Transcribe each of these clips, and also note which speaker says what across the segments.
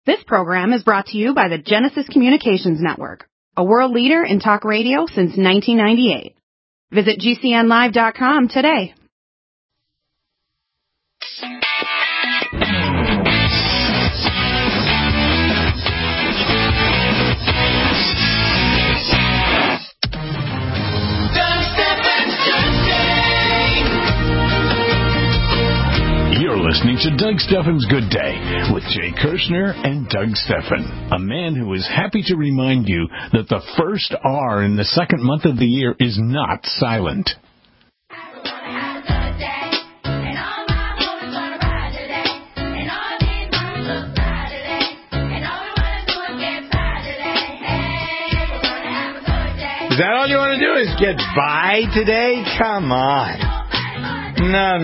Speaker 1: This program is brought to you by the Genesis Communications Network, a world leader in talk radio since 1998. Visit GCNlive.com today.
Speaker 2: You're listening to Doug Stephan's Good Day with Jay Kirshner and Doug Stephan, a man who is happy to remind you that the first R in the second month of the year is not silent.
Speaker 3: Is that all you want to do is get by today? Come on. No.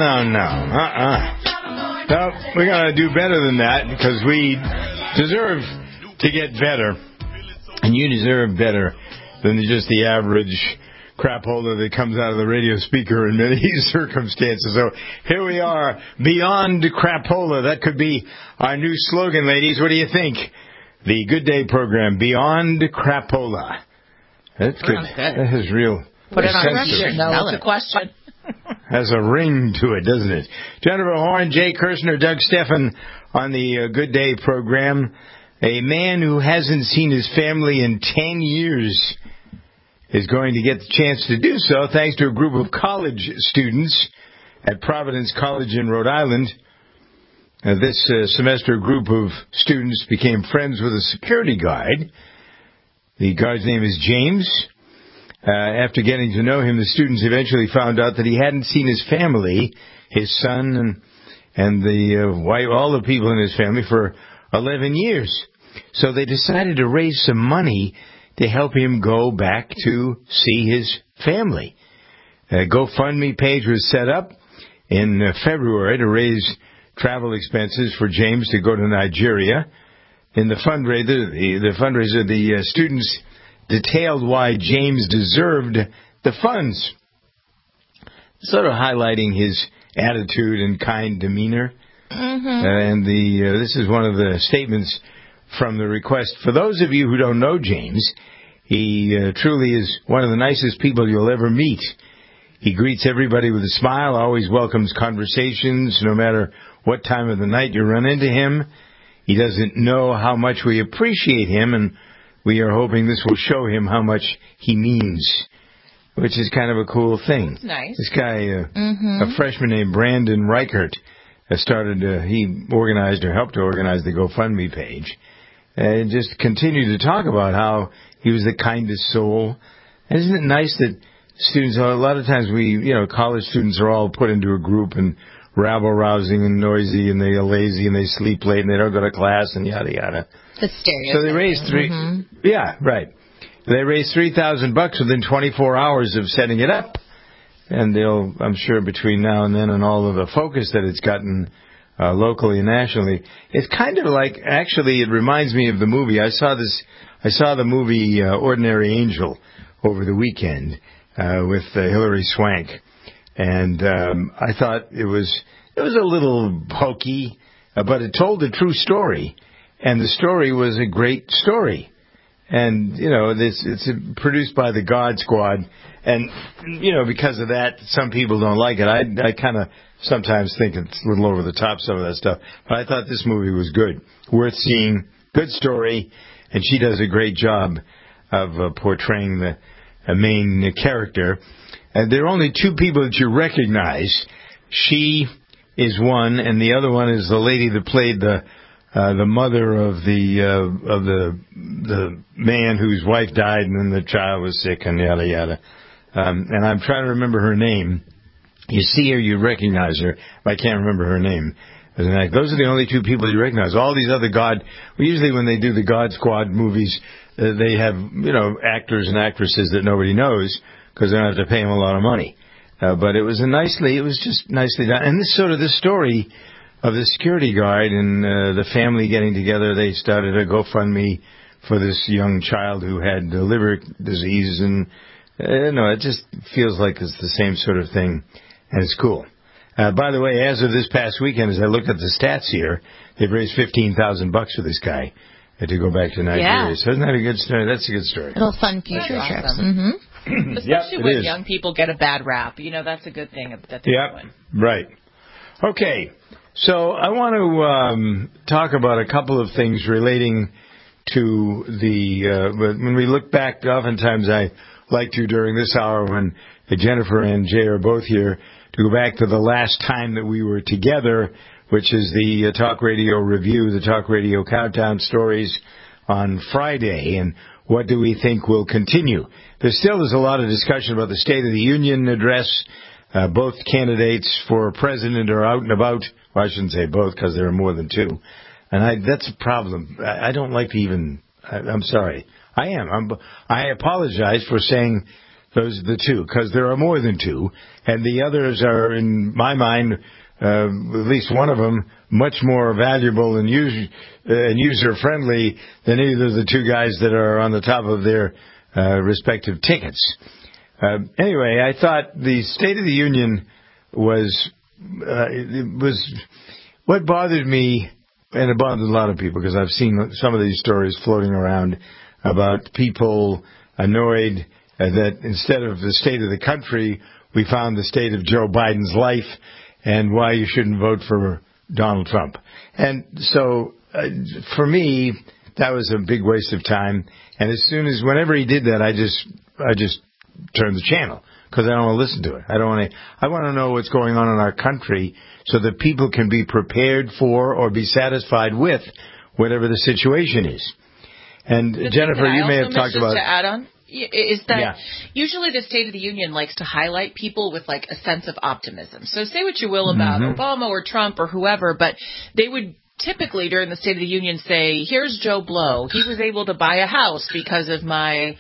Speaker 3: No, we're going to do better than that because we deserve to get better. And you deserve better than just the average crapola that comes out of the radio speaker in many circumstances. So here we are, Beyond Crapola. That could be our new slogan, ladies. What do you think? The Good Day program, Beyond Crapola. That's good. That has real...
Speaker 4: Put it on record. No, it's a question.
Speaker 3: Has a ring to it, doesn't it? Jennifer Horn, Jay Kirshner, Doug Stephan on the Good Day program. A man who hasn't seen his family in 10 years is going to get the chance to do so thanks to a group of college students at Providence College in Rhode Island. This semester, a group of students became friends with a security guard. The guard's name is James. After getting to know him, the students eventually found out that he hadn't seen his family, his son and the wife, all the people in his family, for 11 years. So they decided to raise some money to help him go back to see his family. A GoFundMe page was set up in February to raise travel expenses for James to go to Nigeria. In the fundraiser, the students detailed why James deserved the funds, sort of highlighting his attitude and kind demeanor. And this is one of the statements from the request. For those of you who don't know James, he truly is one of the nicest people you'll ever meet. He greets everybody with a smile, always welcomes conversations, no matter what time of the night you run into him. He doesn't know how much we appreciate him, and we are hoping this will show him how much he means, which is kind of a cool thing.
Speaker 4: That's nice.
Speaker 3: This guy, a freshman named Brandon Reichert, he organized or helped to organize the GoFundMe page, and just continued to talk about how he was the kindest soul. And isn't it nice that students, a lot of times college students are all put into a group and rabble-rousing and noisy, and they're lazy, and they sleep late, and they don't go to class, and yada, yada.
Speaker 4: The stereotype.
Speaker 3: So they raised Yeah, right. They raised $3,000 within 24 hours of setting it up. And they'll, I'm sure, between now and then and all of the focus that it's gotten locally and nationally, it's kind of like, actually, it reminds me of the movie. I saw the movie Ordinary Angel over the weekend with Hilary Swank. And I thought it was a little hokey, but it told a true story, and the story was a great story. And it's produced by the God Squad, and because of that, some people don't like it. I kind of sometimes think it's a little over the top, some of that stuff, but I thought this movie was good, worth seeing, good story, and she does a great job of portraying the main character. And there are only two people that you recognize. She is one, and the other one is the lady that played the mother of the man whose wife died, and then the child was sick, and yada yada. And I'm trying to remember her name. You see her, you recognize her. But I can't remember her name. Those are the only two people you recognize. All these other usually when they do the God Squad movies, they have actors and actresses that nobody knows, because they don't have to pay him a lot of money. But it was just nicely done. And this story of the security guard and the family getting together, they started a GoFundMe for this young child who had liver disease. And it just feels like it's the same sort of thing, and it's cool. By the way, as of this past weekend, as I look at the stats here, they've raised $15,000 for this guy to go back to Nigeria. So isn't that a good story? That's a good story.
Speaker 4: Little fun future trips.
Speaker 5: Awesome.
Speaker 4: Mm-hmm. Especially when young people get a bad rap. That's a good thing that they're doing.
Speaker 3: Right. Okay. So I want to talk about a couple of things relating to when we look back, oftentimes I like to during this hour when Jennifer and Jay are both here, to go back to the last time that we were together, which is the Talk Radio Review, the Talk Radio Countdown Stories on Friday, and what do we think will continue. There still is a lot of discussion about the State of the Union address. Both candidates for president are out and about. Well, I shouldn't say both because there are more than two. And that's a problem. I don't like to even... I'm sorry. I apologize for saying those are the two, because there are more than two, and the others are, in my mind, at least one of them, much more valuable and user-friendly than either of the two guys that are on the top of their respective tickets. Anyway, I thought the State of the Union was what bothered me, and it bothered a lot of people, because I've seen some of these stories floating around about people annoyed that instead of the state of the country, we found the state of Joe Biden's life and why you shouldn't vote for Donald Trump. And so, for me, that was a big waste of time. And whenever he did that, I just turned the channel, because I don't want to listen to it. I want to know what's going on in our country so that people can be prepared for or be satisfied with whatever the situation is. And Jennifer, you may have talked about...
Speaker 4: To add on is that usually the State of the Union likes to highlight people with like a sense of optimism. So say what you will about Obama or Trump or whoever, but they would typically during the State of the Union say, here's Joe Blow. He was able to buy a house because of my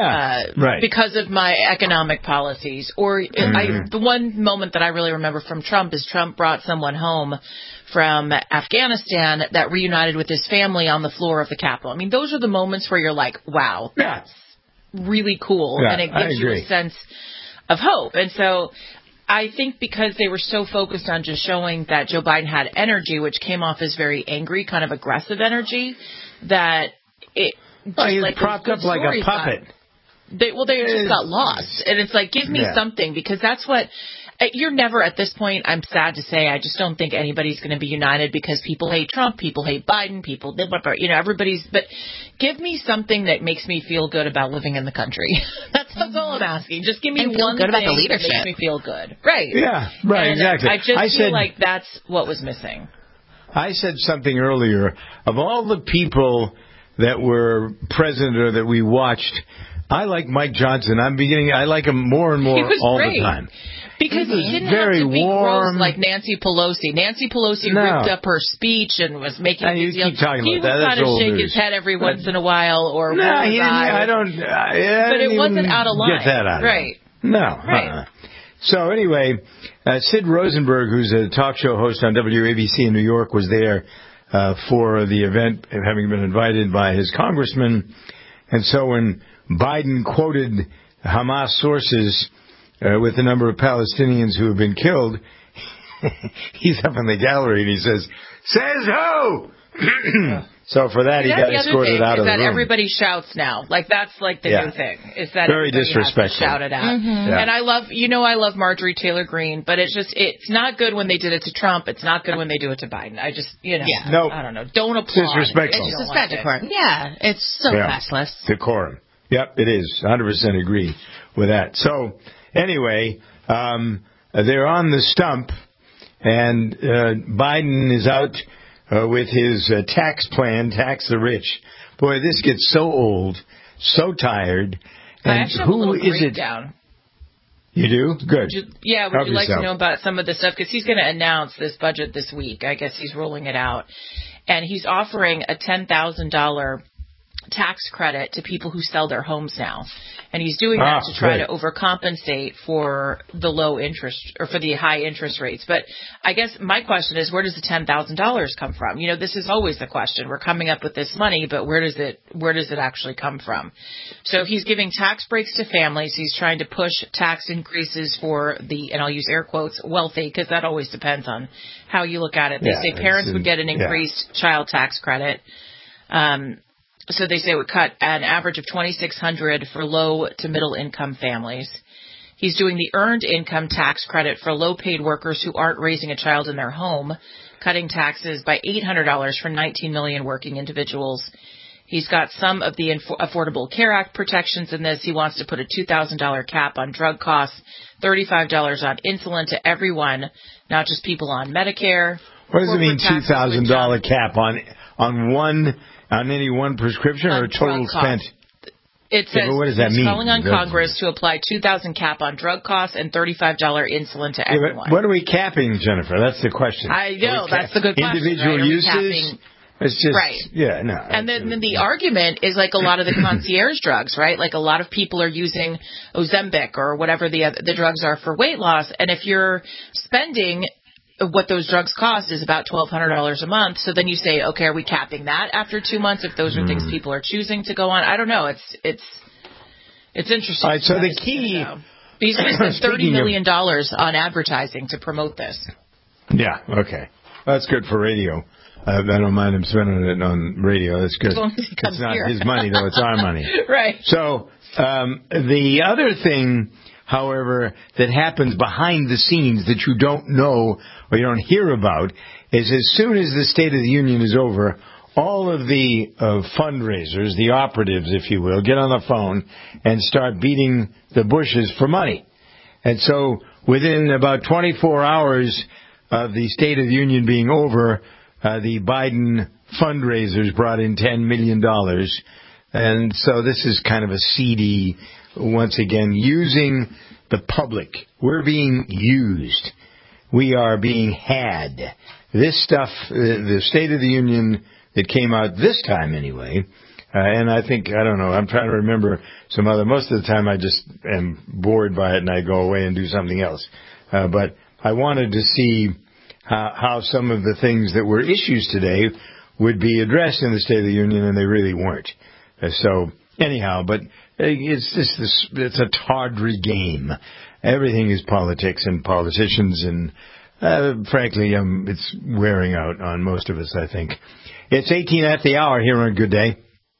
Speaker 4: because of my economic policies. Or the one moment that I really remember from Trump is Trump brought someone home from Afghanistan that reunited with his family on the floor of the Capitol. I mean, those are the moments where you're like, wow, that's really cool, and it gives you a sense of hope. And so I think because they were so focused on just showing that Joe Biden had energy, which came off as very angry, kind of aggressive energy, that it just
Speaker 3: he was propped up like a puppet.
Speaker 4: They just got lost. And it's like, give me something, because that's what... You're never, at this point, I'm sad to say, I just don't think anybody's going to be united, because people hate Trump, people hate Biden, everybody's, but give me something that makes me feel good about living in the country. That's all I'm asking. Just give me one thing about the leadership that makes me feel good. Right.
Speaker 3: Yeah, right,
Speaker 4: and
Speaker 3: exactly.
Speaker 4: I just feel like that's what was missing.
Speaker 3: I said something earlier. Of all the people that were president or that we watched, I like Mike Johnson. I like him more and more all the time.
Speaker 4: Because he didn't have to be gross like Nancy Pelosi. Nancy Pelosi ripped up her speech and was making a deal.
Speaker 3: Keep talking
Speaker 4: he
Speaker 3: about that.
Speaker 4: would kind of shake
Speaker 3: his
Speaker 4: head every once in a while, or
Speaker 3: he didn't.
Speaker 4: But it wasn't out of line.
Speaker 3: Get that out of
Speaker 4: right?
Speaker 3: No.
Speaker 4: Right.
Speaker 3: So anyway, Sid Rosenberg, who's a talk show host on WABC in New York, was there for the event, having been invited by his congressman. And so when Biden quoted Hamas sources with the number of Palestinians who have been killed, he's up in the gallery and he says who? So for that, he got escorted out of the room.
Speaker 4: Everybody shouts now. Like, that's like the new thing. Is that
Speaker 3: very disrespectful.
Speaker 4: Has to shout it out. And I love Marjorie Taylor Greene, but it's not good when they did it to Trump. It's not good when they do it to Biden. I just, I don't know. Don't applaud.
Speaker 3: Disrespectful.
Speaker 5: It's disrespectful. Yeah, it's so classless.
Speaker 3: Decorum. Yep, it is. 100% agree with that. So, anyway, they're on the stump, and Biden is out with his tax plan, tax the rich. Boy, this gets so old, so tired. And
Speaker 4: I actually have a little breakdown.
Speaker 3: You do? Good.
Speaker 4: Would you like to know about some of the stuff? Because he's going to announce this budget this week. I guess he's rolling it out. And he's offering a $10,000 tax credit to people who sell their homes now. And he's doing that to try to overcompensate for the low interest or for the high interest rates. But I guess my question is, where does the $10,000 come from? You know, this is always the question. We're coming up with this money, but where does it actually come from? So he's giving tax breaks to families. He's trying to push tax increases for the, and I'll use air quotes, wealthy, because that always depends on how you look at it. They say parents would get an increased child tax credit. So they say it would cut an average of $2,600 for low to middle income families. He's doing the earned income tax credit for low paid workers who aren't raising a child in their home, cutting taxes by $800 for 19 million working individuals. He's got some of the Affordable Care Act protections in this. He wants to put a $2,000 cap on drug costs, $35 on insulin to everyone, not just people on Medicare.
Speaker 3: What does it mean, $2,000 cap on any one prescription or total spent?
Speaker 4: It says
Speaker 3: what does that mean?
Speaker 4: He's calling on Congress to apply $2,000 cap on drug costs and $35 insulin to everyone.
Speaker 3: What are we capping, Jennifer? That's the question.
Speaker 4: I know, that's the good question.
Speaker 3: Individual
Speaker 4: right?
Speaker 3: uses? It's just,
Speaker 4: right.
Speaker 3: Yeah, no.
Speaker 4: And then the argument is like a lot of the concierge drugs, right? Like a lot of people are using Ozempic or whatever the drugs are for weight loss. And if you're spending what those drugs cost is about $1,200 a month. So then you say, okay, are we capping that after 2 months if those are things people are choosing to go on? I don't know. It's interesting.
Speaker 3: All right, so the key...
Speaker 4: He's going to spend $30 million on advertising to promote this.
Speaker 3: Yeah, okay. That's good for radio. I don't mind him spending it on radio. That's good. It's not his money, though. It's our money.
Speaker 4: Right.
Speaker 3: So the other thing, however, that happens behind the scenes that you don't know or you don't hear about is as soon as the State of the Union is over, all of the fundraisers, the operatives, if you will, get on the phone and start beating the bushes for money. And so within about 24 hours of the State of the Union being over, the Biden fundraisers brought in $10 million. And so this is kind of a seedy, once again, using the public. We're being used. We are being had. This stuff, the State of the Union that came out this time anyway, and I think, I don't know, I'm trying to remember some other, most of the time I just am bored by it and I go away and do something else. But I wanted to see how some of the things that were issues today would be addressed in the State of the Union, and they really weren't. So anyhow, but it's just it's a tawdry game. Everything is politics and politicians, and frankly, it's wearing out on most of us, I think. It's 18 at the hour here on Good Day.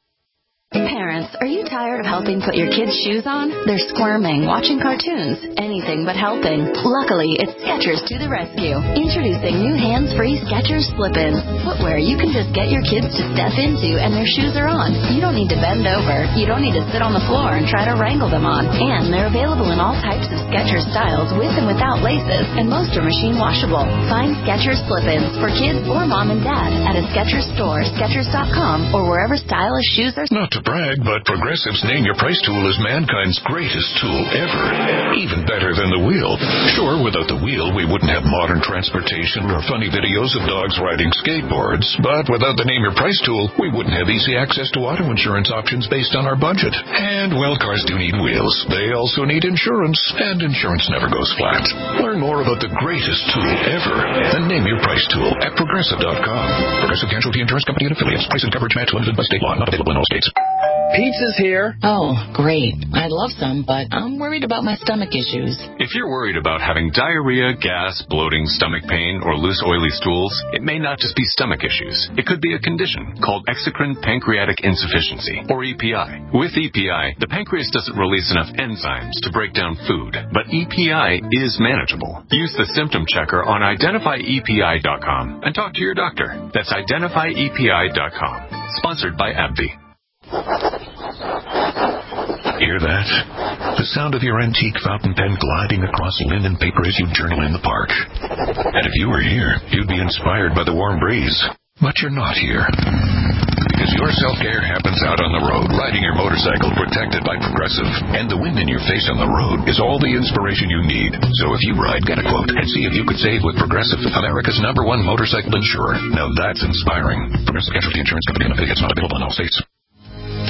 Speaker 6: Parents, are you tired of helping put your kids' shoes on? They're squirming, watching cartoons, anything but helping. Luckily, it's Skechers to the rescue. Introducing new hands-free Skechers Slip-ins. Footwear you can just get your kids to step into and their shoes are on. You don't need to bend over. You don't need to sit on the floor and try to wrangle them on. And they're available in all types of Skechers styles with and without laces, and most are machine washable. Find Skechers Slip-ins for kids or mom and dad at a Skechers store, Skechers.com, or wherever stylish shoes are.
Speaker 7: Not to brag, but Progressive's Name Your Price tool is mankind's greatest tool ever. Even better than the wheel. Sure, without the wheel, we wouldn't have modern transportation or funny videos of dogs riding skateboards. But without the Name Your Price tool, we wouldn't have easy access to auto insurance options based on our budget. And, well, cars do need wheels. They also need insurance, and insurance never goes flat. Learn more about the greatest tool ever, the Name Your Price tool at Progressive.com. Progressive Casualty Insurance Company and Affiliates. Price and coverage match limited by state law. Not available in all states.
Speaker 8: Pizza's here.
Speaker 5: Oh, great. I'd love some, but I'm worried about my stomach issues.
Speaker 9: If you're worried about having diarrhea, gas, bloating, stomach pain, or loose oily stools, it may not just be stomach issues. It could be a condition called exocrine pancreatic insufficiency, or EPI. With EPI, the pancreas doesn't release enough enzymes to break down food, but EPI is manageable. Use the symptom checker on identifyepi.com and talk to your doctor. That's identifyepi.com. Sponsored by AbbVie.
Speaker 7: Hear that? The sound of your antique fountain pen gliding across linen paper as you journal in the park. And if you were here, you'd be inspired by the warm breeze. But you're not here. Because your self-care happens out on the road, riding your motorcycle protected by Progressive. And the wind in your face on the road is all the inspiration you need. So if you ride, get a quote and see if you could save with Progressive, America's #1 motorcycle insurer. Now that's inspiring. Progressive Casualty Insurance Company and Affiliates, not available in all states.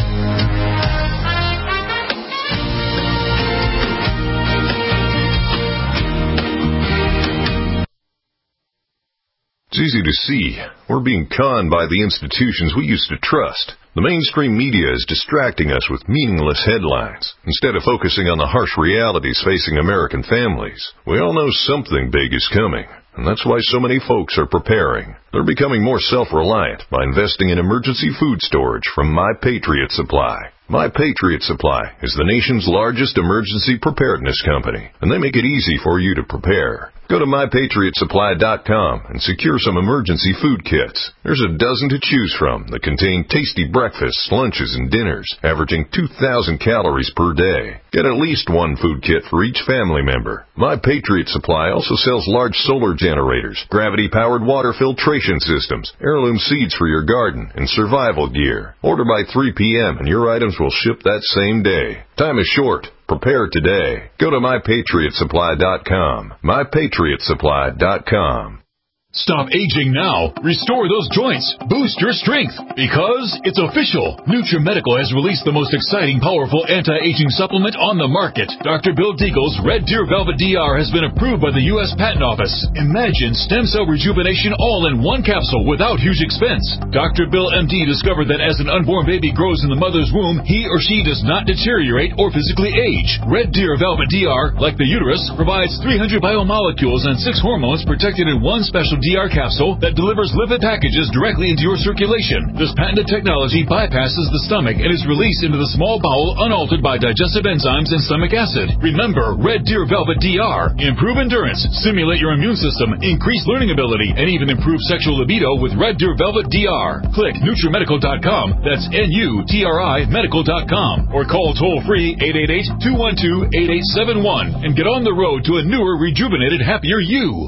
Speaker 10: It's easy to see. We're being conned by the institutions we used to trust. The mainstream media is distracting us with meaningless headlines instead of focusing on the harsh realities facing American families. We all know something big is coming, and that's why so many folks are preparing. They're becoming more self-reliant by investing in emergency food storage from My Patriot Supply. My Patriot Supply is the nation's largest emergency preparedness company, and they make it easy for you to prepare. Go to MyPatriotSupply.com and secure some emergency food kits. There's a dozen to choose from that contain tasty breakfasts, lunches, and dinners, averaging 2,000 calories per day. Get at least one food kit for each family member. My Patriot Supply also sells large solar generators, gravity-powered water filtration systems, heirloom seeds for your garden, and survival gear. Order by 3 p.m. and your items will ship that same day. Time is short. Prepare today. Go to MyPatriotSupply.com. MyPatriotSupply.com.
Speaker 11: Stop aging now. Restore those joints. Boost your strength. Because it's official. NutriMedical has released the most exciting, powerful anti-aging supplement on the market. Dr. Bill Deagle's Red Deer Velvet DR has been approved by the U.S. Patent Office. Imagine stem cell rejuvenation all in one capsule without huge expense. Dr. Bill MD discovered that as an unborn baby grows in the mother's womb, he or she does not deteriorate or physically age. Red Deer Velvet DR, like the uterus, provides 300 biomolecules and 6 hormones protected in one special DR capsule that delivers lipid packages directly into your circulation. This patented technology bypasses the stomach and is released into the small bowel unaltered by digestive enzymes and stomach acid. Remember, Red Deer Velvet DR. Improve endurance, stimulate your immune system, increase learning ability, and even improve sexual libido with Red Deer Velvet DR. Click NutriMedical.com. That's NUTRI Medical.com. Or call toll-free 888-212-8871 and get on the road to a newer, rejuvenated, happier you.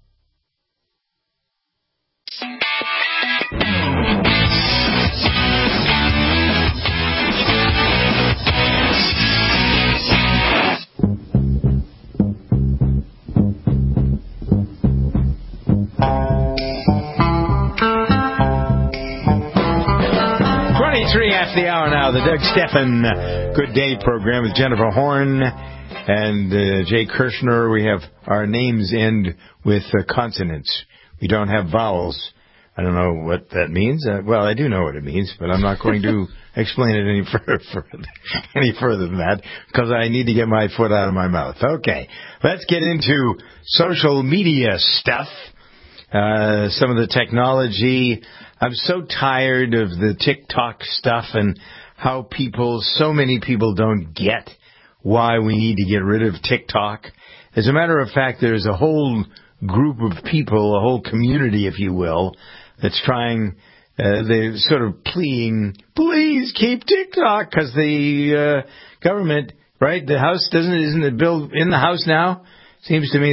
Speaker 3: After the hour now, the Doug Stephan Good Day program with Jennifer Horn and Jay Kirshner. We have our names end with consonants. We don't have vowels. I don't know what that means. Well, I do know what it means, but I'm not going to explain it any further than that because I need to get my foot out of my mouth. Okay, let's get into social media stuff. Some of the technology. I'm so tired of the TikTok stuff and how so many people don't get why we need to get rid of TikTok. As a matter of fact, there's a whole group of people, a whole community, if you will, that's trying, they're sort of pleading, please keep TikTok, because the government, right, the House, isn't the bill in the House now? Seems to me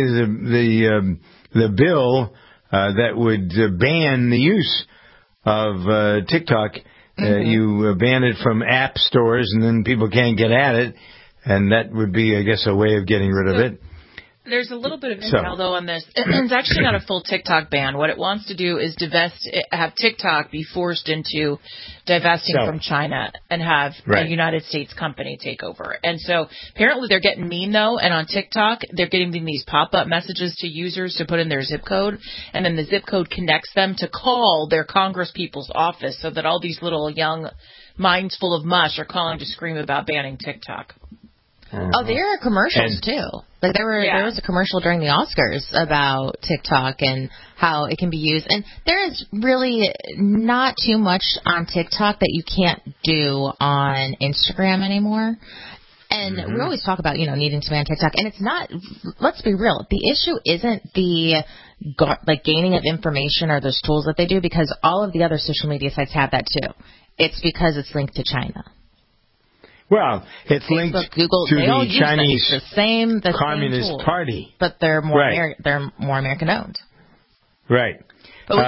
Speaker 3: the bill that would ban the use of TikTok, you ban it from app stores, and then people can't get at it, and that would be, I guess, a way of getting rid of it.
Speaker 4: There's a little bit of intel, though, on this. It's actually not a full TikTok ban. What it wants to do is have TikTok be forced into divesting from China and have a United States company take over. And so apparently they're getting mean, though, and on TikTok they're getting these pop-up messages to users to put in their zip code, and then the zip code connects them to call their congresspeople's office so that all these little young minds full of mush are calling to scream about banning TikTok.
Speaker 12: Oh, there are commercials, too. Like there was a commercial during the Oscars about TikTok and how it can be used. And there is really not too much on TikTok that you can't do on Instagram anymore. And we always talk about, needing to ban TikTok. And it's not, let's be real, the issue isn't the gaining of information or those tools that they do, because all of the other social media sites have that, too. It's because it's linked to China.
Speaker 3: Well, it's
Speaker 12: Facebook,
Speaker 3: linked
Speaker 12: Google,
Speaker 3: to the Chinese
Speaker 12: the
Speaker 3: Communist
Speaker 12: same
Speaker 3: Party,
Speaker 12: but they're more they're more American owned.
Speaker 3: Right.
Speaker 12: But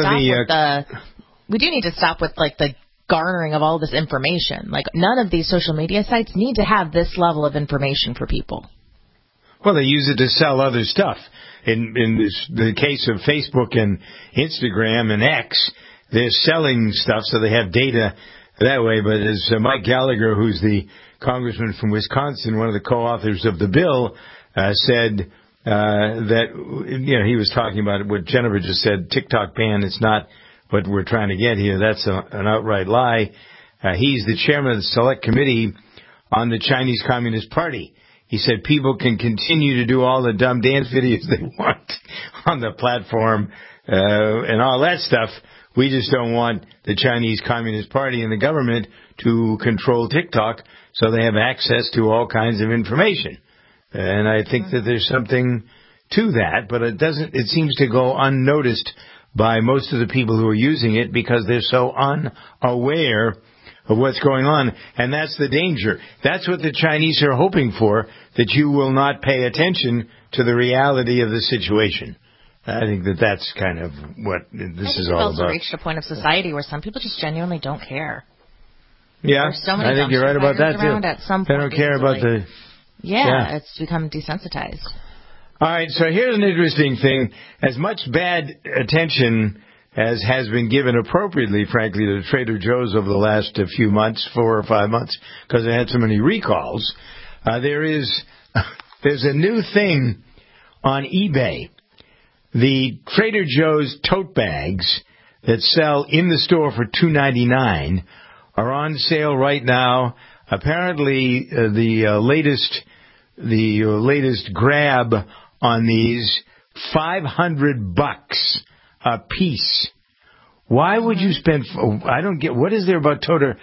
Speaker 12: we do need to stop with the garnering of all this information. Like, none of these social media sites need to have this level of information for people.
Speaker 3: Well, they use it to sell other stuff. In the case of Facebook and Instagram and X, they're selling stuff, so they have data that way. But as Mike Gallagher, who's the congressman from Wisconsin, one of the co-authors of the bill, said, that he was talking about what Jennifer just said. TikTok ban is not what we're trying to get here. That's an outright lie. He's the chairman of the Select Committee on the Chinese Communist Party. He said people can continue to do all the dumb dance videos they want on the platform and all that stuff. We just don't want the Chinese Communist Party and the government to control TikTok so they have access to all kinds of information. And I think that there's something to that, but it seems to go unnoticed by most of the people who are using it because they're so unaware of what's going on. And that's the danger. That's what the Chinese are hoping for, that you will not pay attention to the reality of the situation. I think that's kind of what this is all about.
Speaker 12: We've also reached a point of society where some people just genuinely don't care.
Speaker 3: Yeah,
Speaker 12: so many
Speaker 3: I think you're right about that, too.
Speaker 12: At some
Speaker 3: they
Speaker 12: point,
Speaker 3: don't care about the...
Speaker 12: Yeah, it's become desensitized.
Speaker 3: All right, so here's an interesting thing. As much bad attention as has been given appropriately, frankly, to Trader Joe's over the last few months, 4 or 5 months, because they had so many recalls, there's a new thing on eBay. The Trader Joe's tote bags that sell in the store for $2.99 are on sale right now. Apparently, the latest grab on these, $500 a piece. Why would you spend? I don't get. What is there about Trader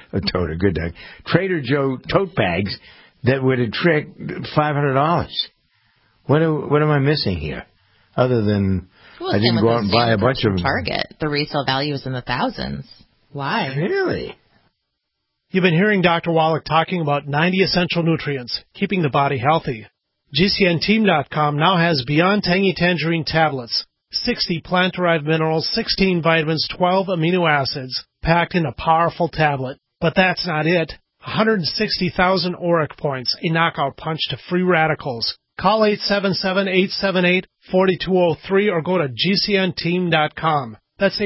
Speaker 3: Joe tote bags that would attract $500? What am I missing here? Other than I didn't go out and buy a bunch of them.
Speaker 12: Target. The resale value is in the thousands. Why?
Speaker 3: Really?
Speaker 13: You've been hearing Dr. Wallach talking about 90 essential nutrients, keeping the body healthy. GCNteam.com now has Beyond Tangy Tangerine tablets, 60 plant-derived minerals, 16 vitamins, 12 amino acids, packed in a powerful tablet. But that's not it. 160,000 auric points, a knockout punch to free radicals. Call 877-878-4203 or go to GCNteam.com. That's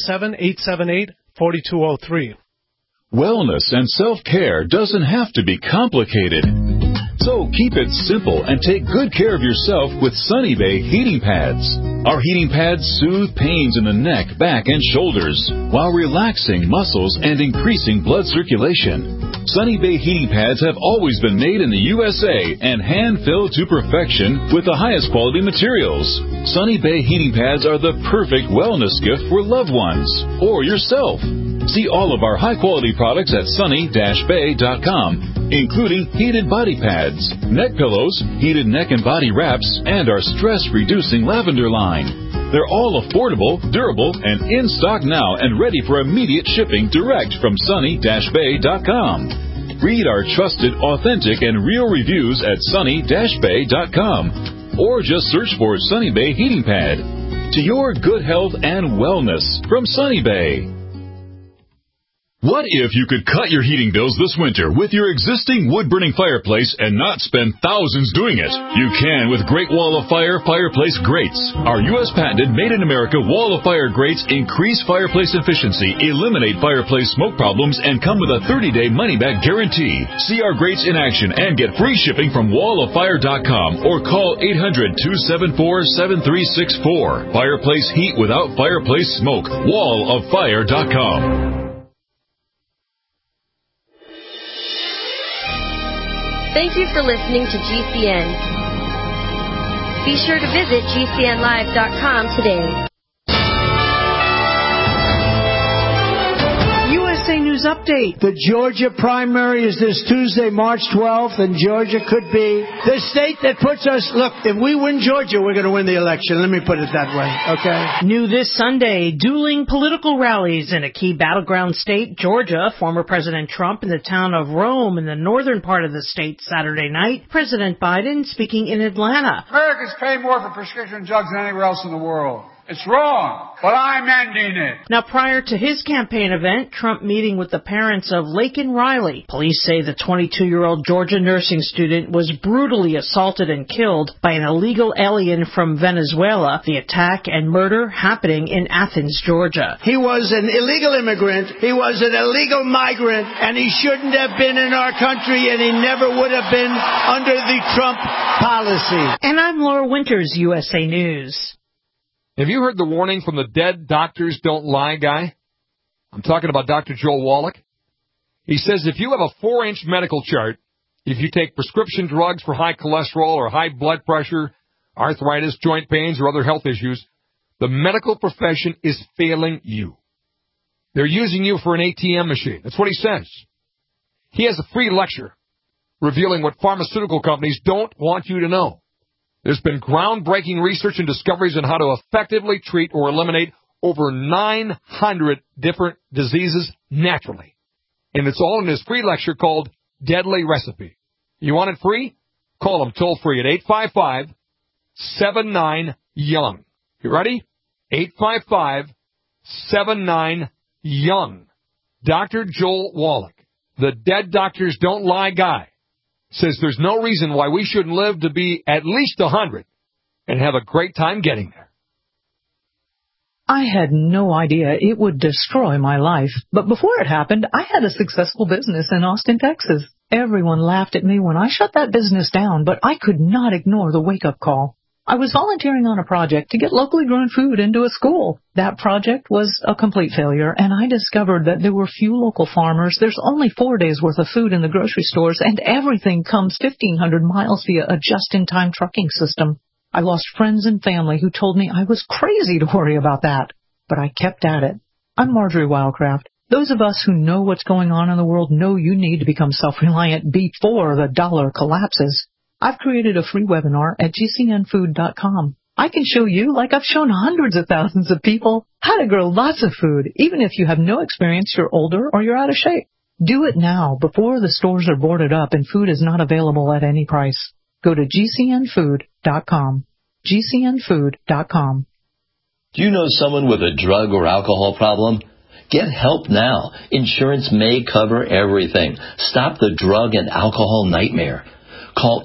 Speaker 13: 877-878-4203.
Speaker 11: Wellness and self-care doesn't have to be complicated. So keep it simple and take good care of yourself with Sunny Bay heating pads. Our heating pads soothe pains in the neck, back, and shoulders while relaxing muscles and increasing blood circulation. Sunny Bay heating pads have always been made in the USA and hand-filled to perfection with the highest quality materials. Sunny Bay heating pads are the perfect wellness gift for loved ones or yourself. See all of our high-quality products at sunny-bay.com, including heated body pads, neck pillows, heated neck and body wraps, and our stress-reducing lavender line. They're all affordable, durable, and in stock now and ready for immediate shipping direct from sunny-bay.com. Read our trusted, authentic, and real reviews at sunny-bay.com, or just search for Sunny Bay Heating Pad. To your good health and wellness from Sunny Bay. What if you could cut your heating bills this winter with your existing wood-burning fireplace and not spend thousands doing it? You can with Great Wall of Fire fireplace grates. Our U.S. patented made-in-America Wall of Fire grates increase fireplace efficiency, eliminate fireplace smoke problems, and come with a 30-day money-back guarantee. See our grates in action and get free shipping from walloffire.com or call 800-274-7364. Fireplace heat without fireplace smoke. walloffire.com.
Speaker 14: Thank you for listening to GCN. Be sure to visit GCNlive.com today.
Speaker 15: USA News Update. The Georgia primary is this Tuesday, March 12th, and Georgia could be the state that puts us, look, if we win Georgia, we're going to win the election. Let me put it that way, okay?
Speaker 16: New this Sunday, dueling political rallies in a key battleground state, Georgia. Former President Trump in the town of Rome in the northern part of the state Saturday night. President Biden speaking in Atlanta.
Speaker 17: Americans pay more for prescription drugs than anywhere else in the world. It's wrong, but I'm ending it.
Speaker 16: Now, prior to his campaign event, Trump meeting with the parents of Laken Riley, police say the 22-year-old Georgia nursing student was brutally assaulted and killed by an illegal alien from Venezuela. The attack and murder happening in Athens, Georgia.
Speaker 15: He was an illegal immigrant. He was an illegal migrant, and he shouldn't have been in our country, and he never would have been under the Trump policy.
Speaker 16: And I'm Laura Winters, USA News.
Speaker 18: Have you heard the warning from the dead doctors don't lie guy? I'm talking about Dr. Joel Wallach. He says if you have a 4-inch medical chart, if you take prescription drugs for high cholesterol or high blood pressure, arthritis, joint pains, or other health issues, the medical profession is failing you. They're using you for an ATM machine. That's what he says. He has a free lecture revealing what pharmaceutical companies don't want you to know. There's been groundbreaking research and discoveries on how to effectively treat or eliminate over 900 different diseases naturally. And it's all in his free lecture called Deadly Recipe. You want it free? Call him toll-free at 855-79-YOUNG. You ready? 855-79-YOUNG. Dr. Joel Wallach, the Dead Doctors Don't Lie guy, says there's no reason why we shouldn't live to be at least 100 and have a great time getting there.
Speaker 19: I had no idea it would destroy my life, but before it happened, I had a successful business in Austin, Texas. Everyone laughed at me when I shut that business down, but I could not ignore the wake-up call. I was volunteering on a project to get locally grown food into a school. That project was a complete failure, and I discovered that there were few local farmers. There's only 4 days' worth of food in the grocery stores, and everything comes 1,500 miles via a just-in-time trucking system. I lost friends and family who told me I was crazy to worry about that, but I kept at it. I'm Marjorie Wildcraft. Those of us who know what's going on in the world know you need to become self-reliant before the dollar collapses. I've created a free webinar at GCNfood.com. I can show you, like I've shown hundreds of thousands of people, how to grow lots of food, even if you have no experience, you're older, or you're out of shape. Do it now before the stores are boarded up and food is not available at any price. Go to GCNfood.com. GCNfood.com.
Speaker 20: Do you know someone with a drug or alcohol problem? Get help now. Insurance may cover everything. Stop the drug and alcohol nightmare. Call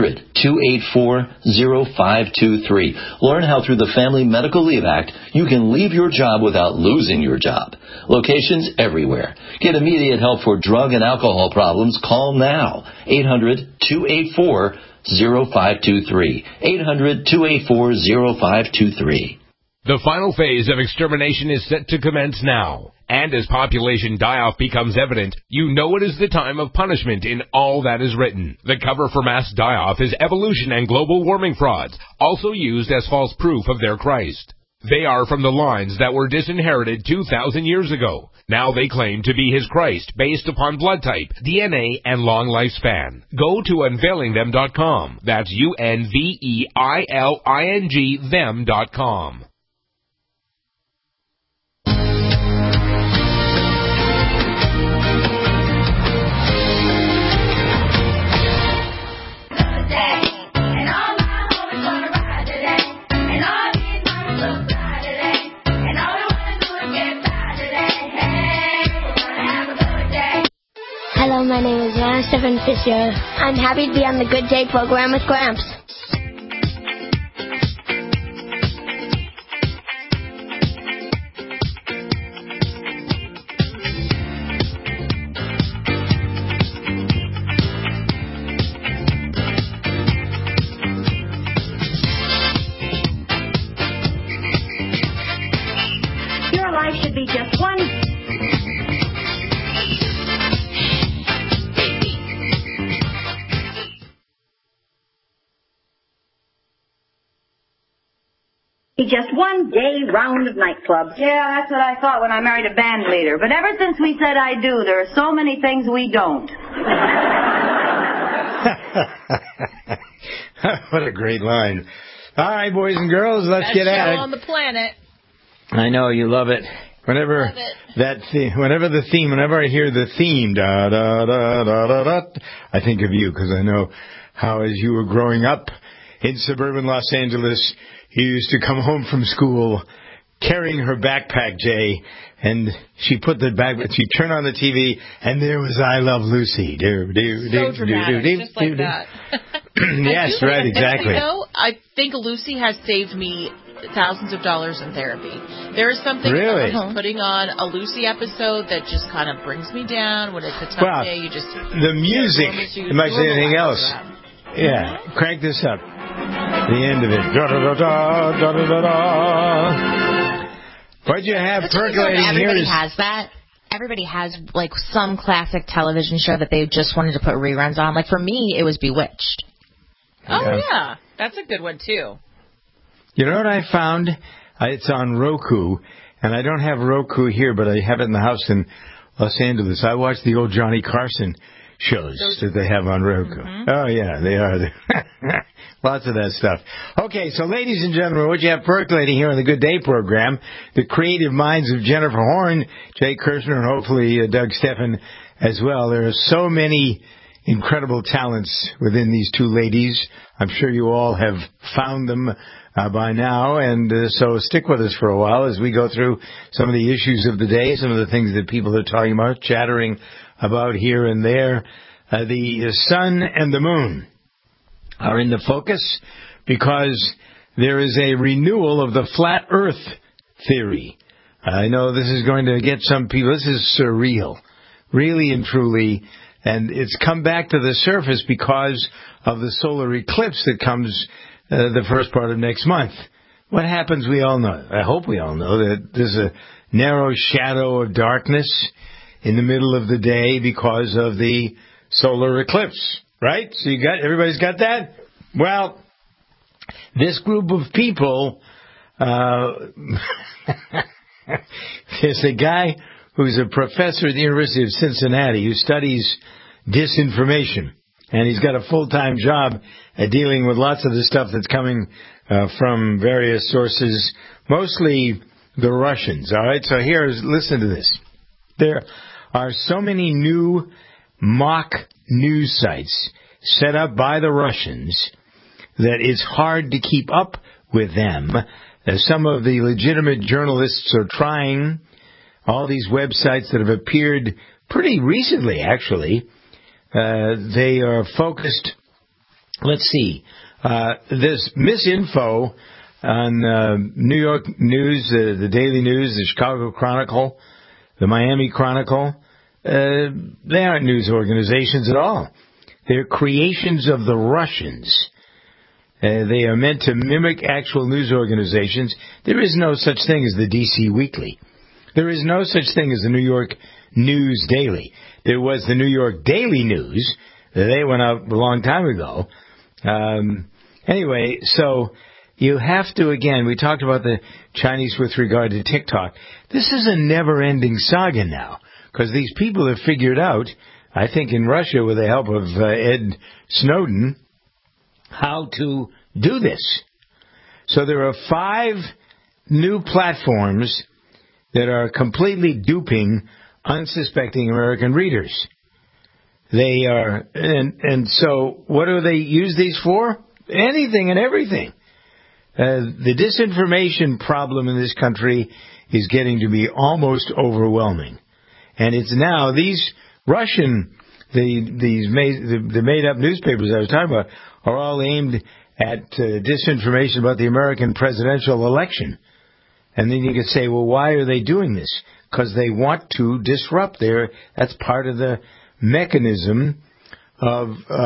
Speaker 20: 800-284-0523. Learn how through the Family Medical Leave Act you can leave your job without losing your job. Locations everywhere. Get immediate help for drug and alcohol problems. Call now. 800-284-0523. 800-284-0523.
Speaker 21: The final phase of extermination is set to commence now. And as population die-off becomes evident, you know it is the time of punishment in all that is written. The cover for mass die-off is evolution and global warming frauds, also used as false proof of their Christ. They are from the lines that were disinherited 2,000 years ago. Now they claim to be his Christ based upon blood type, DNA, and long lifespan. Go to unveilingthem.com. That's UNVEILING them.com.
Speaker 22: Hello, my name is Anna Stephen Fisher. I'm happy to be on the Good Day program with Gramps.
Speaker 23: Your life should be just one. Just one day round of nightclubs.
Speaker 24: Yeah, that's what I thought when I married a band leader. But ever since we said I do, there are so many things we don't.
Speaker 3: What a great line. All right, boys and girls, let's get at it.
Speaker 4: on the planet.
Speaker 3: I know, you love it. Whenever I hear the theme, da da da da da da, I think of you because I know how as you were growing up in suburban Los Angeles who used to come home from school carrying her backpack, Jay, and she put the backpack, she turned on the TV, and there was I Love Lucy.
Speaker 4: So dramatic, just like that.
Speaker 3: Yes, right, exactly.
Speaker 4: I think Lucy has saved me thousands of dollars in therapy. There is something about putting on a Lucy episode that just kind of brings me down. When it's a tough day, you just...
Speaker 3: The music, as much as anything else. Yeah, crank this up. The end of it. What you have percolating here is...
Speaker 12: Everybody has that. Everybody has, like, some classic television show that they just wanted to put reruns on. Like, for me, it was Bewitched.
Speaker 4: Oh, yeah. That's a good one, too.
Speaker 3: You know what I found? It's on Roku, and I don't have Roku here, but I have it in the house in Los Angeles. I watch the old Johnny Carson shows that they have on Roku. Mm-hmm. Oh, yeah, they are. Lots of that stuff. Okay, so ladies and gentlemen, what you have percolating here on the Good Day program, the creative minds of Jennifer Horn, Jay Kirshner, and hopefully Doug Steffen as well. There are so many incredible talents within these two ladies. I'm sure you all have found them by now, and so stick with us for a while as we go through some of the issues of the day, some of the things that people are talking about, chattering about here and there. The sun and the moon are in the focus because there is a renewal of the flat earth theory. I know this is going to get some people, this is surreal, really and truly, and it's come back to the surface because of the solar eclipse that comes the first part of next month. What happens, we all know. I hope we all know that there's a narrow shadow of darkness in the middle of the day because of the solar eclipse, right? So everybody's got that? Well, this group of people, there's a guy who's a professor at the University of Cincinnati who studies disinformation. And he's got a full-time job at dealing with lots of the stuff that's coming from various sources, mostly the Russians. All right, so listen to this. There are so many new mock news sites set up by the Russians that it's hard to keep up with them. Some of the legitimate journalists are trying all these websites that have appeared pretty recently, actually. They are focused, let's see, there's misinfo on New York News, the Daily News, the Chicago Chronicle, the Miami Chronicle. They aren't news organizations at all. They're creations of the Russians. They are meant to mimic actual news organizations. There is no such thing as the D.C. Weekly. There is no such thing as the New York News Daily. There was the New York Daily News. They went out a long time ago. Anyway, so you have to, again, we talked about the Chinese with regard to TikTok. This is a never-ending saga now, because these people have figured out, I think in Russia with the help of Ed Snowden, how to do this. So there are 5 new platforms that are completely duping unsuspecting American readers. They are, and so what do they use these for? Anything and everything. The disinformation problem in this country is getting to be almost overwhelming. And it's now, these Russian, the made-up newspapers I was talking about are all aimed at disinformation about the American presidential election. And then you could say, well, why are they doing this? Because they want to disrupt that's part of the mechanism of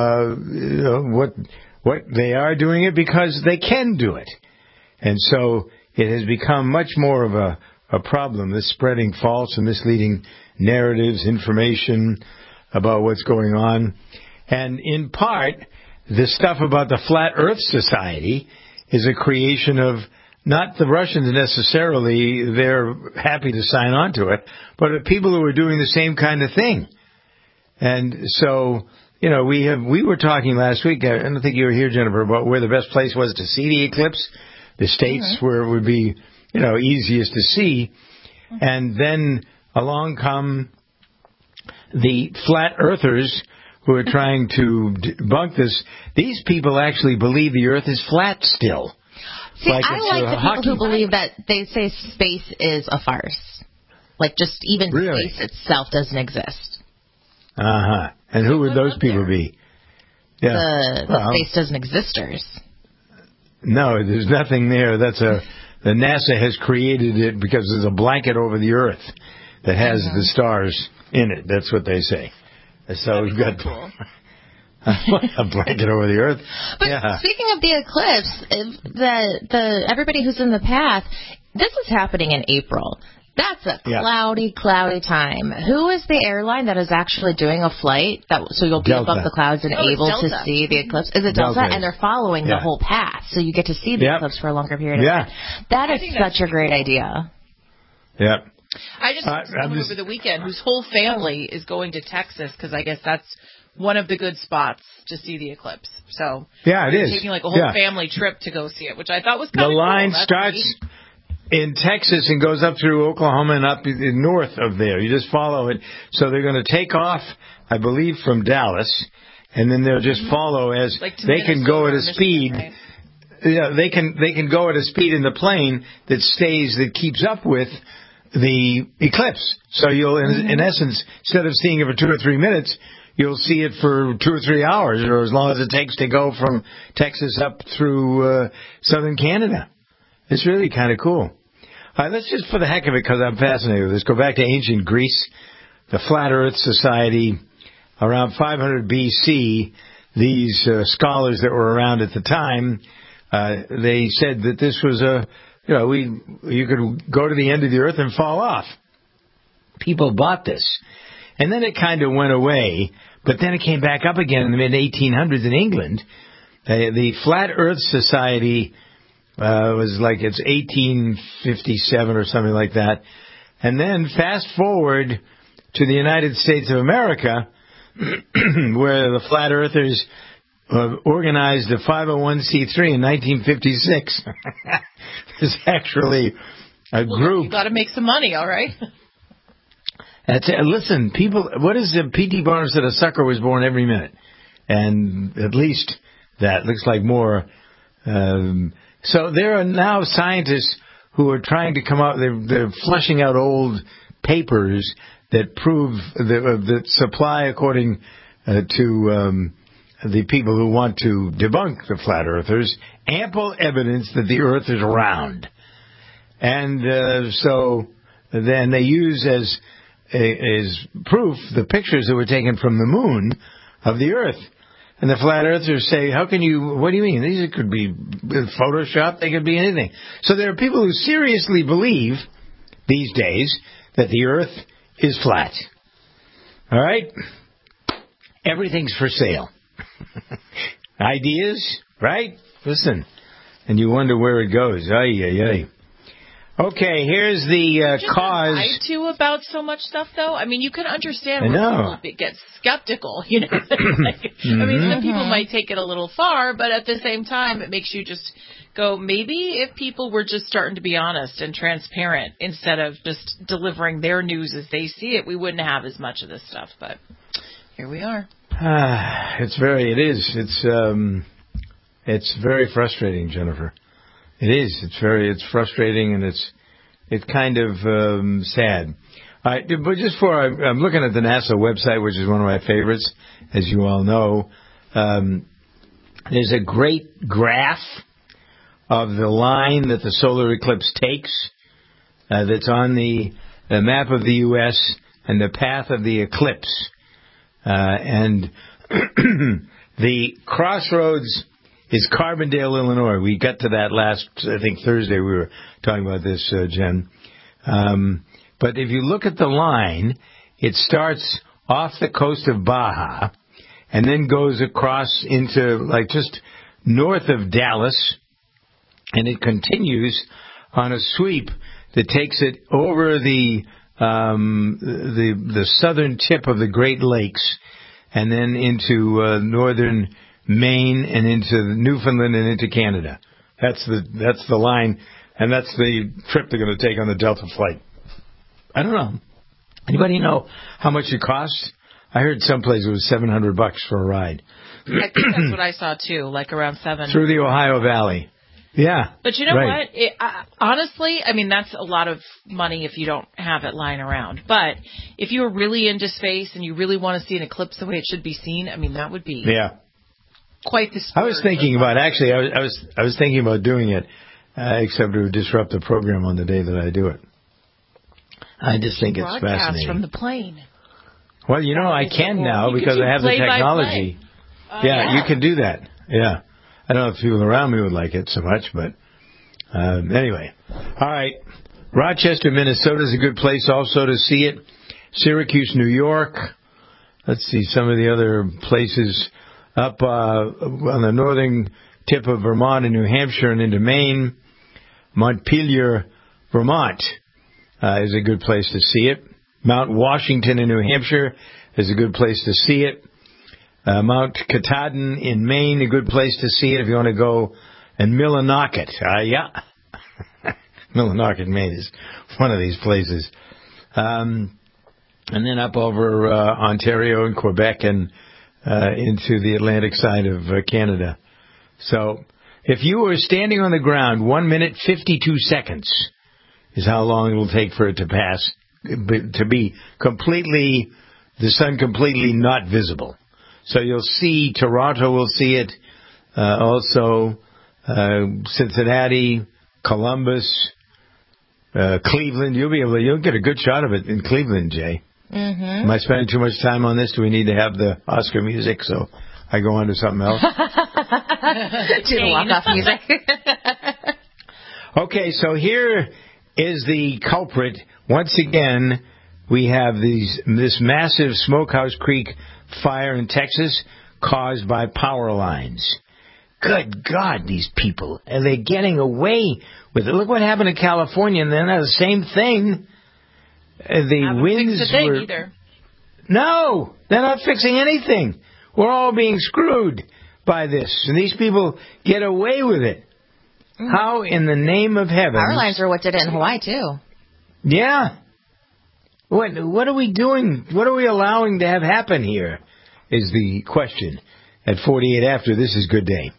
Speaker 3: what they are doing it because they can do it. And so it has become much more of a problem, this spreading false and misleading narratives, information about what's going on. And in part, the stuff about the Flat Earth Society is a creation of not the Russians necessarily, they're happy to sign on to it, but people who are doing the same kind of thing. And so, we were talking last week, I don't think you were here, Jennifer, about where the best place was to see the eclipse, the states where it would be, easiest to see. And then along come the flat earthers who are trying to debunk this. These people actually believe the Earth is flat still.
Speaker 12: See, I like the people who believe that they say space is a farce. Like, just even space itself doesn't exist.
Speaker 3: Uh-huh. And who would those people be? Yeah.
Speaker 12: The space doesn't existers.
Speaker 3: No, there's nothing there. The NASA has created it because there's a blanket over the Earth that has the stars in it. That's what they say. So we've got
Speaker 12: cool.
Speaker 3: a blanket over the Earth.
Speaker 12: But speaking of the eclipse, everybody who's in the path, this is happening in April. That's a cloudy time. Who is the airline that is actually doing a flight so you'll be above the clouds and able to see the eclipse? Is it Delta? And they're following the whole path, so you get to see the eclipse for a longer period of time. That is such a great idea.
Speaker 3: Yep.
Speaker 4: I just saw someone over the weekend whose whole family is going to Texas because I guess that's one of the good spots to see the eclipse. So
Speaker 3: it is.
Speaker 4: Taking like a whole family trip to go see it, which I thought was kind of cool.
Speaker 3: The line starts in Texas and goes up through Oklahoma and up north of there. You just follow it. So they're going to take off, I believe, from Dallas, and then they'll just follow as they can go at a speed. Right? Yeah, they can go at a speed in the plane that keeps up with the eclipse. So you'll, in essence, instead of seeing it for 2 or 3 minutes, you'll see it for 2 or 3 hours, or as long as it takes to go from Texas up through southern Canada. It's really kind of cool. All right, let's just, for the heck of it, because I'm fascinated with this, go back to ancient Greece, the Flat Earth Society. Around 500 BC, these scholars that were around at the time, they said that this was you could go to the end of the earth and fall off. People bought this. And then it kind of went away, but then it came back up again in the mid-1800s in England. The Flat Earth Society was like it's 1857 or something like that. And then fast forward to the United States of America, where the Flat Earthers organized a 501c3 in 1956. There's actually a group.
Speaker 4: You got to make some money, all right?
Speaker 3: That's it. Listen, people. What is it? P.T. Barnum said a sucker was born every minute, and at least that looks like more. So there are now scientists who are trying to come out. They're flushing out old papers that prove that supply, according to the people who want to debunk the flat earthers, ample evidence that the Earth is round, and so then they use as proof the pictures that were taken from the moon of the Earth. And the flat earthers say, what do you mean? These could be Photoshopped, they could be anything. So there are people who seriously believe these days that the Earth is flat. All right? Everything's for sale. Ideas, right? Listen. And you wonder where it goes. Ay, ay, ay. Okay, here's the cause.
Speaker 4: Lied to about so much stuff, though. I mean, you can understand when people get skeptical. You know, I mean, some people might take it a little far, but at the same time, it makes you just go. Maybe if people were just starting to be honest and transparent instead of just delivering their news as they see it, we wouldn't have as much of this stuff. But here we are.
Speaker 3: It's very frustrating, Jennifer. It is. It's frustrating, and it's kind of sad. But just I'm looking at the NASA website, which is one of my favorites, as you all know. There's a great graph of the line that the solar eclipse takes. That's on the map of the U.S. and the path of the eclipse, and the crossroads is Carbondale, Illinois. We got to that last, I think, Thursday. We were talking about this, Jen. But if you look at the line, it starts off the coast of Baja and then goes across into, like, just north of Dallas, and it continues on a sweep that takes it over the southern tip of the Great Lakes and then into northern Maine and into Newfoundland and into Canada. That's the line, and that's the trip they're going to take on the Delta flight. I don't know. Anybody know how much it costs? I heard someplace it was $700 for a ride.
Speaker 4: I think that's what I saw too, like around 7.
Speaker 3: Through the Ohio Valley. Yeah.
Speaker 4: But you know
Speaker 3: right.
Speaker 4: what? Honestly, I mean, that's a lot of money if you don't have it lying around. But if you're really into space and you really want to see an eclipse the way it should be seen, I mean, that would be quite the sport.
Speaker 3: I was thinking about, actually, I was thinking about doing it, except it would disrupt the program on the day that I do it. I just think it's fascinating.
Speaker 4: From the plane.
Speaker 3: Well, you know, I can now because I have the technology. Yeah, you can do that. Yeah. I don't know if people around me would like it so much, but anyway. All right. Rochester, Minnesota is a good place also to see it. Syracuse, New York. Let's see some of the other places up on the northern tip of Vermont and New Hampshire and into Maine. Montpelier, Vermont is a good place to see it. Mount Washington in New Hampshire is a good place to see it. Mount Katahdin in Maine, a good place to see it if you want to go. And Millinocket. Millinocket, Maine is one of these places. And then up over Ontario and Quebec and into the Atlantic side of Canada. So if you were standing on the ground, 1 minute 52 seconds is how long it will take for it to pass, to be completely, the sun completely not visible. So you'll see, Toronto will see it, also Cincinnati, Columbus, Cleveland. You'll get a good shot of it in Cleveland, Jay.
Speaker 12: Mm-hmm.
Speaker 3: Am I spending too much time on this? Do we need to have the Oscar music so I go on to something else?
Speaker 12: Do the walk-off music.
Speaker 3: Okay, so here is the culprit. Once again, we have this massive Smokehouse Creek fire in Texas caused by power lines. Good God, these people. And they're getting away with it. Look what happened in California, and then the same thing. The winds were...
Speaker 4: either.
Speaker 3: No, they're not fixing anything. We're all being screwed by this. And these people get away with it. How in the name of heaven...
Speaker 12: Power lines are what did it in Hawaii, too.
Speaker 3: Yeah. What are we doing? What are we allowing to have happen here is the question. At 48 after, this is Good Day.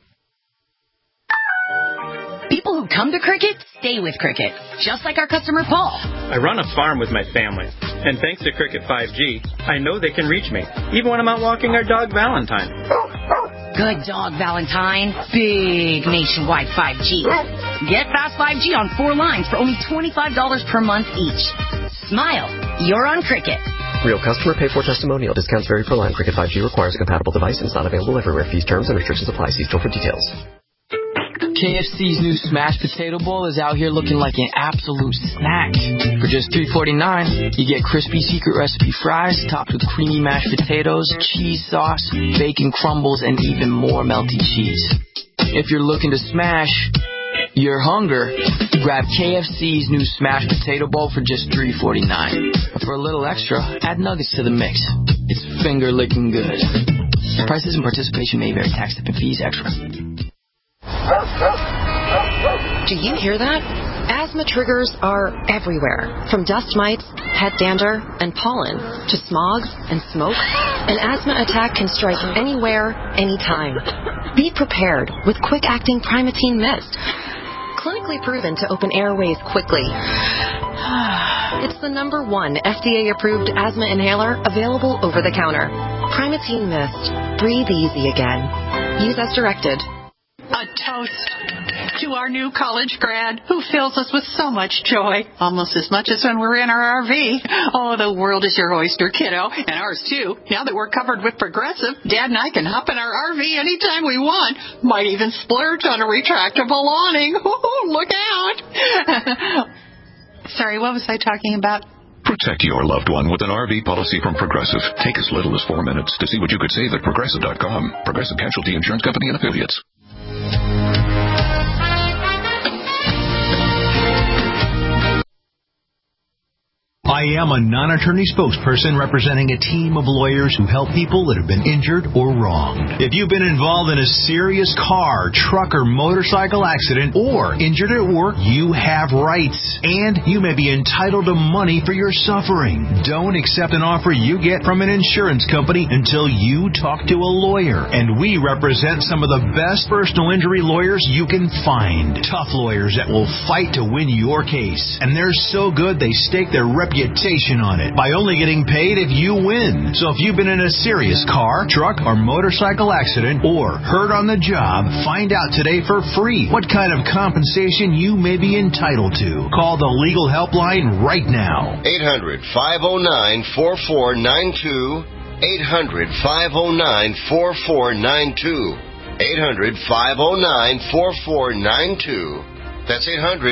Speaker 1: People who come to Cricket stay with Cricket, just like our customer Paul.
Speaker 2: I run a farm with my family, and thanks to Cricket 5G, I know they can reach me, even when I'm out walking our dog Valentine.
Speaker 1: Good dog, Valentine. Big nationwide 5G. Get fast 5G on 4 lines for only $25 per month each. Smile. You're on Cricket.
Speaker 6: Real customer pay-for testimonial. Discounts vary per line. Cricket 5G requires a compatible device and is not available everywhere. Fees, terms, and restrictions apply. See store for details.
Speaker 8: KFC's new smashed potato bowl is out here looking like an absolute snack. For just $3.49, you get crispy secret recipe fries topped with creamy mashed potatoes, cheese sauce, bacon crumbles, and even more melty cheese. If you're looking to smash your hunger, grab KFC's new smashed potato bowl for just $3.49. For a little extra, add nuggets to the mix. It's finger-licking good. Prices and participation may vary. Tax, tip, and fees extra.
Speaker 25: Do you hear that? Asthma triggers are everywhere, from dust mites, pet dander, and pollen, to smog and smoke. An asthma attack can strike anywhere, anytime. Be prepared with quick-acting Primatene Mist. Clinically proven to open airways quickly. It's the #1 FDA-approved asthma inhaler available over the counter. Primatene Mist. Breathe easy again. Use as directed.
Speaker 26: A toast to our new college grad who fills us with so much joy, almost as much as when we're in our RV. Oh, the world is your oyster, kiddo, and ours too. Now that we're covered with Progressive, Dad and I can hop in our RV anytime we want. Might even splurge on a retractable awning. Ooh, look out. Sorry, what was I talking about?
Speaker 7: Protect your loved one with an RV policy from Progressive. Take as little as 4 minutes to see what you could save at Progressive.com. Progressive Casualty Insurance Company and Affiliates.
Speaker 5: I am a non-attorney spokesperson representing a team of lawyers who help people that have been injured or wronged. If you've been involved in a serious car, truck, or motorcycle accident or injured at work, you have rights, and you may be entitled to money for your suffering. Don't accept an offer you get from an insurance company until you talk to a lawyer, and we represent some of the best personal injury lawyers you can find. Tough lawyers that will fight to win your case, and they're so good they stake their reputation on it by only getting paid if you win. So if you've been in a serious car, truck, or motorcycle accident or hurt on the job, find out today for free what kind of compensation you may be entitled to. Call the legal helpline right now.
Speaker 9: 800-509-4492. 800-509-4492. 800-509-4492. That's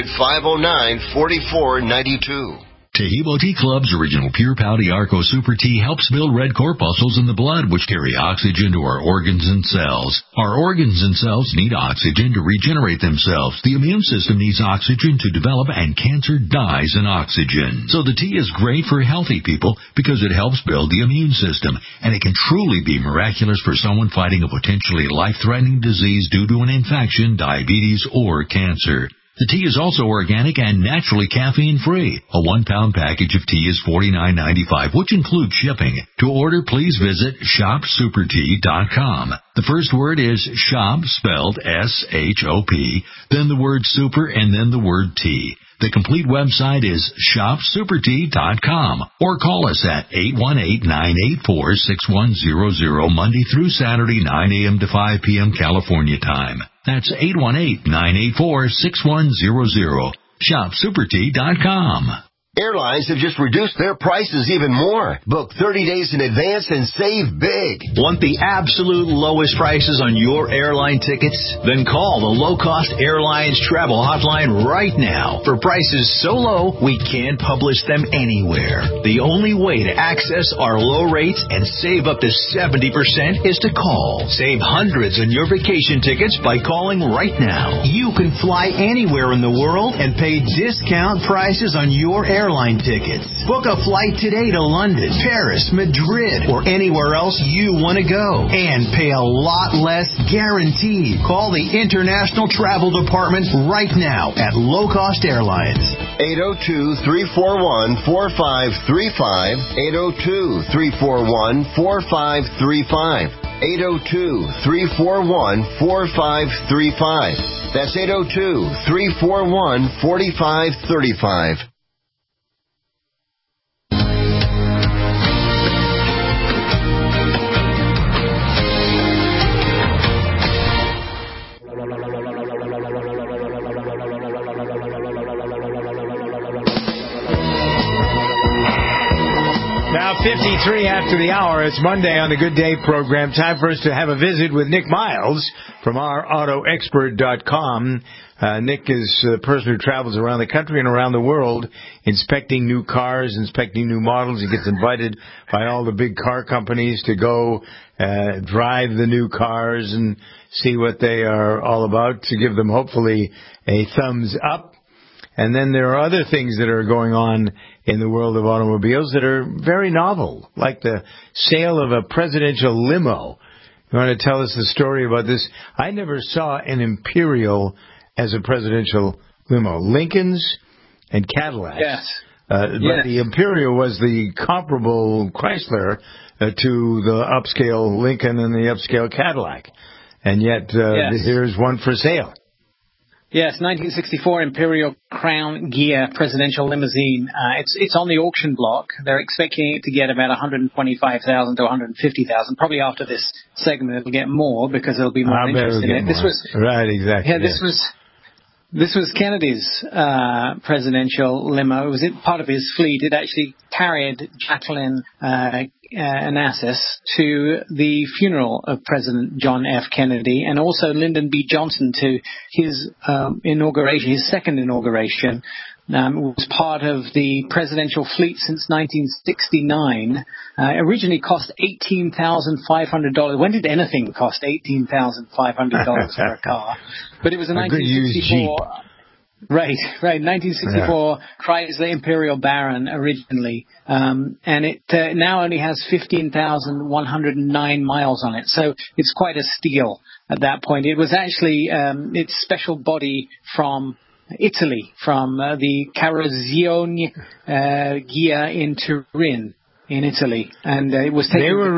Speaker 9: 800-509-4492.
Speaker 10: Taheebo Tea Club's original Pure Pouty Arco Super Tea helps build red corpuscles in the blood, which carry oxygen to our organs and cells. Our organs and cells need oxygen to regenerate themselves. The immune system needs oxygen to develop, and cancer dies in oxygen. So the tea is great for healthy people because it helps build the immune system, and it can truly be miraculous for someone fighting a potentially life-threatening disease due to an infection, diabetes, or cancer. The tea is also organic and naturally caffeine-free. A 1-pound package of tea is $49.95, which includes shipping. To order, please visit shopsupertea.com. The first word is shop, spelled S-H-O-P, then the word super, and then the word tea. The complete website is shopsupertea.com, or call us at 818-984-6100, Monday through Saturday, 9 a.m. to 5 p.m. California time. That's 818-984-6100. ShopSuperTea.com.
Speaker 9: Airlines have just reduced their prices even more. Book 30 days in advance and save big.
Speaker 5: Want the absolute lowest prices on your airline tickets? Then call the Low Cost Airlines Travel Hotline right now. For prices so low, we can't publish them anywhere. The only way to access our low rates and save up to 70% is to call. Save hundreds on your vacation tickets by calling right now. You can fly anywhere in the world and pay discount prices on your airline tickets. Book a flight today to London, Paris, Madrid, or anywhere else you want to go, and pay a lot less guaranteed. Call the International Travel Department right now at Low Cost Airlines.
Speaker 9: 802-341-4535. 802-341-4535. 802-341-4535. That's 802-341-4535.
Speaker 3: Now 53 after the hour. It's Monday on the Good Day program. Time for us to have a visit with Nick Miles from OurAutoExpert.com. Nick is a person who travels around the country and around the world inspecting new cars, inspecting new models. He gets invited by all the big car companies to go drive the new cars and see what they are all about, to give them hopefully a thumbs up. And then there are other things that are going on in the world of automobiles that are very novel, like the sale of a presidential limo. You want to tell us the story about this? I never saw an Imperial as a presidential limo. Lincolns and Cadillacs.
Speaker 11: Yes.
Speaker 3: But the Imperial was the comparable Chrysler to the upscale Lincoln and the upscale Cadillac. And yet here's one for sale.
Speaker 11: Yes, 1964 Imperial Crown Gear presidential limousine. It's on the auction block. They're expecting it to get about 125,000 to 150,000. Probably after this segment, it'll get more because there'll be more interest in it. This was
Speaker 3: right, exactly.
Speaker 11: Yeah, this was Kennedy's presidential limo. It was part of his fleet. It actually carried Jacqueline Onassis to the funeral of President John F. Kennedy, and also Lyndon B. Johnson to his inauguration, his second inauguration. It was part of the presidential fleet since 1969. Originally cost $18,500. When did anything cost $18,500 for a car? But it was a 1964. Right. 1964, Chrysler Imperial Baron originally, and it now only has 15,109 miles on it. So it's quite a steal at that point. It was actually its special body from Italy, from the Carrozzeria in Turin in Italy, and it was taken.
Speaker 3: They were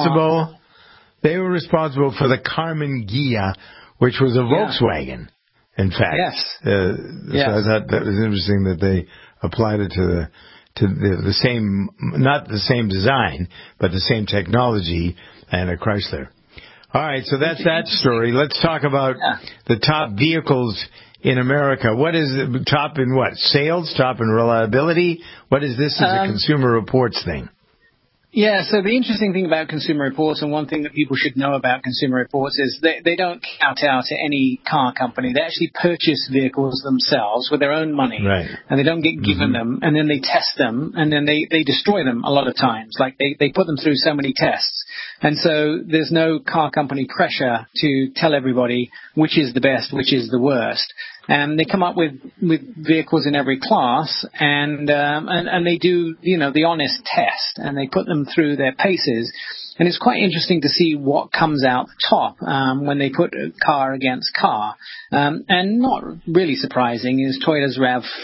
Speaker 3: responsible for the Karmann Ghia, which was a Volkswagen. In fact,
Speaker 11: yes.
Speaker 3: So I thought that was interesting that they applied it to the same, not the same design, but the same technology and a Chrysler. All right, so that's that story. Let's talk about the top vehicles in America. What is it, top in what? Sales, top in reliability? What is this as a Consumer Reports thing?
Speaker 11: Yeah, so the interesting thing about Consumer Reports, and one thing that people should know about Consumer Reports, is they don't count out to any car company. They actually purchase vehicles themselves with their own money.
Speaker 3: Right.
Speaker 11: And they don't get given them, and then they test them, and then they destroy them a lot of times. Like, they put them through so many tests. And so there's no car company pressure to tell everybody which is the best, which is the worst. And they come up with vehicles in every class, and they do, the honest test, and they put them through their paces. And it's quite interesting to see what comes out top when they put car against car. And not really surprising is Toyota's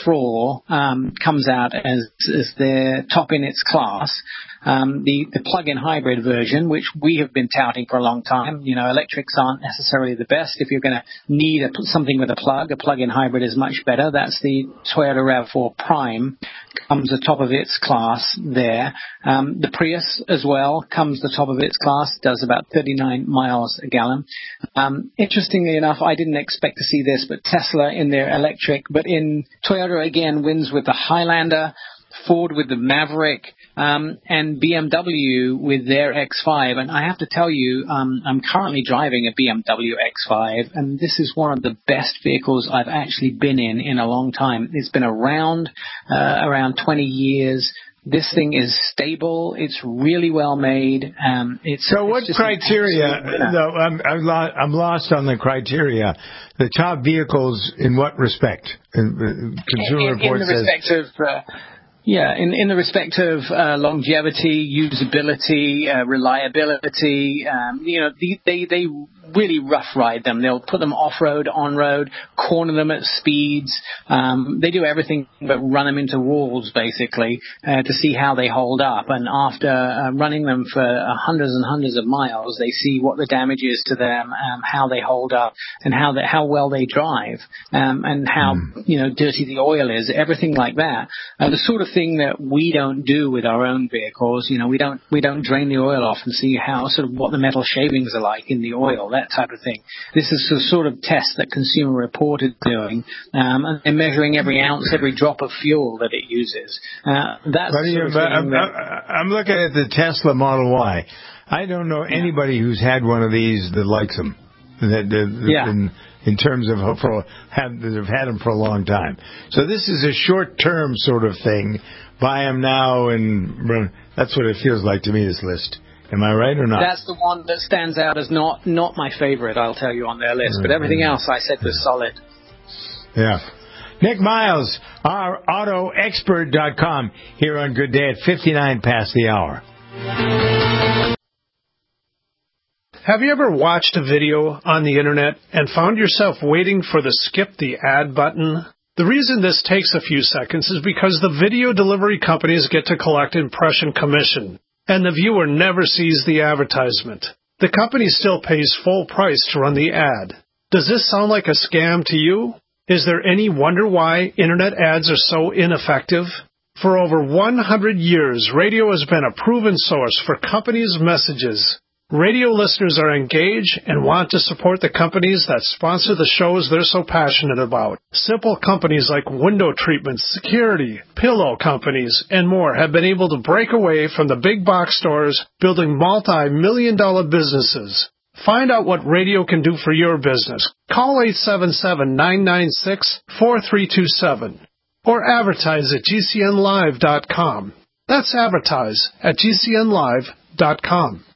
Speaker 11: RAV4 comes out as the top in its class. The plug-in hybrid version, which we have been touting for a long time. Electrics aren't necessarily the best. If you're going to need something with a plug-in hybrid is much better. That's the Toyota RAV4 Prime, comes the top of its class there. The Prius as well comes the top of its class, does about 39 miles a gallon. Interestingly enough, I didn't expect to see this, but Tesla in their electric, but in Toyota again wins with the Highlander, Ford with the Maverick, and BMW with their X5. And I have to tell you, I'm currently driving a BMW X5, and this is one of the best vehicles I've actually been in a long time. It's been around 20 years. This thing is stable. It's really well made.
Speaker 3: So what criteria? No, I'm lost on the criteria. The top vehicles in what respect? Consumer Reports says.
Speaker 11: In the respect of longevity, usability, reliability, they really rough ride them. They'll put them off-road, on-road, corner them at speeds. They do everything but run them into walls, basically, to see how they hold up. And after running them for hundreds and hundreds of miles, they see what the damage is to them, how they hold up, and how well they drive, and how dirty the oil is, everything like that. The sort of thing that we don't do with our own vehicles. We don't drain the oil off and see how what the metal shavings are like in the oil, that type of thing. This is the sort of test that Consumer Report is doing, and measuring every ounce, every drop of fuel that it uses. I'm
Speaker 3: looking at the Tesla Model Y. I don't know anybody who's had one of these that likes them. In terms of that have had them for a long time. So this is a short-term sort of thing. Buy them now, and that's what it feels like to me, this list. Am I right or not?
Speaker 11: That's the one that stands out as not my favorite, I'll tell you, on their list. But everything else I said was solid.
Speaker 3: Yeah. Nick Miles, our AutoExpert.com, here on Good Day at 59 past the hour.
Speaker 13: Have you ever watched a video on the internet and found yourself waiting for the skip the ad button? The reason this takes a few seconds is because the video delivery companies get to collect impression commission, and the viewer never sees the advertisement. The company still pays full price to run the ad. Does this sound like a scam to you? Is there any wonder why internet ads are so ineffective? For over 100 years, radio has been a proven source for companies' messages. Radio listeners are engaged and want to support the companies that sponsor the shows they're so passionate about. Simple companies like window treatment, security, pillow companies, and more have been able to break away from the big box stores, building multi-million-dollar businesses. Find out what radio can do for your business. Call 877-996-4327 or advertise at GCNlive.com. That's advertise at GCNlive.com.